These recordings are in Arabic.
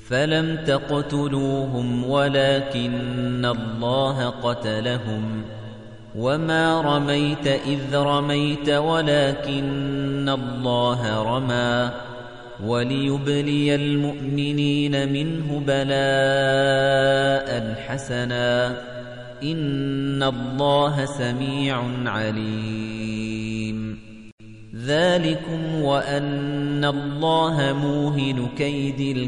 فلم تقتلوهم ولكن الله قتلهم وما رميت إذ رميت ولكن الله رمى وليبلي المؤمنين منه بلاء حسنا إن الله سميع عليم ذلكم وأن الله موهن كيد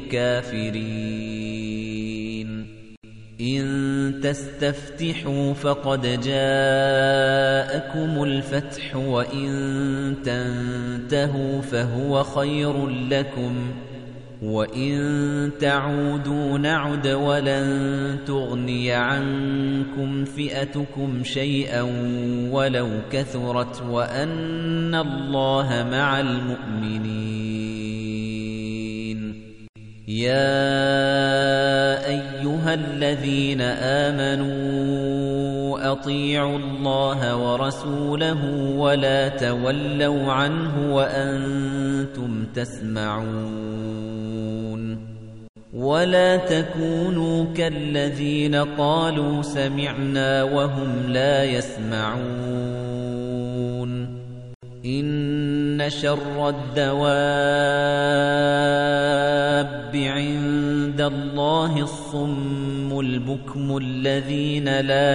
الكافرين إن تستفتحوا فقد جاءكم الفتح وإن تنتهوا فهو خير لكم وإن تعودوا نعد ولن تغني عنكم فئتكم شيئا ولو كثرت وأن الله مع المؤمنين يا أيها الذين آمنوا أطيعوا الله ورسوله ولا تولوا عنه وأنتم تسمعون ولا تكونوا كالذين قالوا سمعنا وهم لا يسمعون إن شر الدواب عند الله الصم البكم الذين لا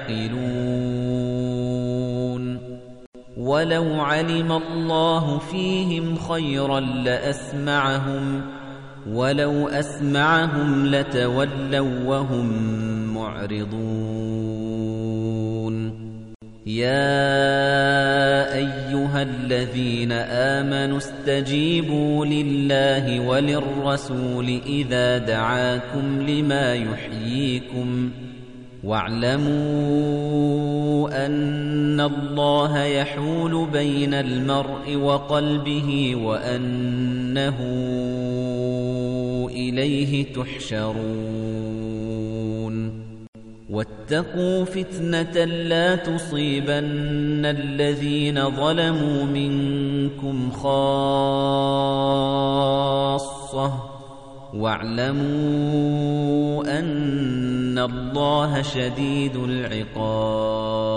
يعقلون ولو علم الله فيهم خيرا لأسمعهم ولو أسمعهم لتولوا وهم معرضون يا أيها الذين آمنوا استجيبوا لله وللرسول إذا دعاكم لما يحييكم واعلموا أن الله يحول بين المرء وقلبه وأنه إليه تحشرون واتقوا فتنة لا تصيبن الذين ظلموا منكم خاصة واعلموا أن الله شديد العقاب